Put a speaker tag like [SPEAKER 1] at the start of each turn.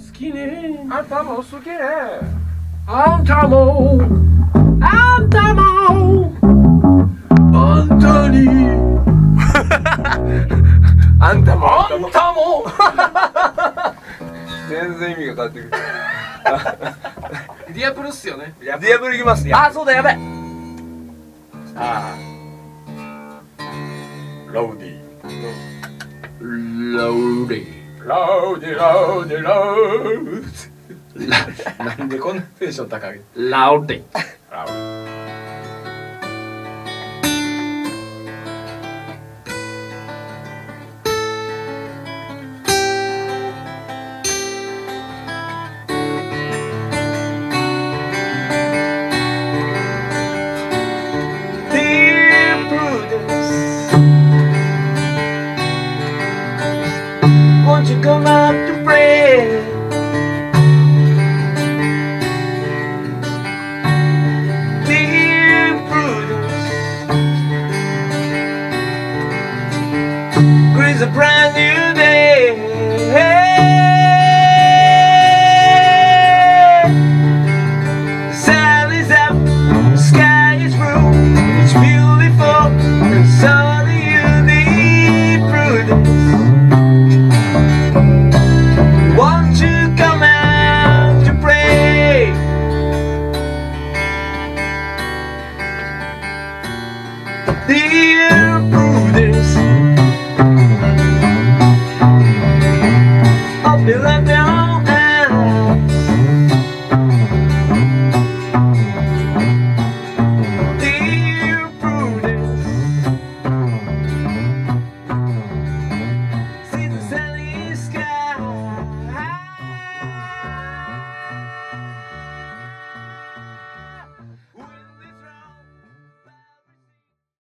[SPEAKER 1] 好きね。
[SPEAKER 2] あんたも好きね。
[SPEAKER 1] あんたもあんたもあんたに
[SPEAKER 2] あんたも
[SPEAKER 1] あんたも
[SPEAKER 2] 全然意味が変わってくる。
[SPEAKER 1] ディアブルっすよね。
[SPEAKER 2] ディアブルいきます。
[SPEAKER 1] あ、そうだ、やべ。
[SPEAKER 2] あ
[SPEAKER 1] ローディローディ
[SPEAKER 2] ローディローディロー
[SPEAKER 1] なんでこんなテンション高い？ラウディ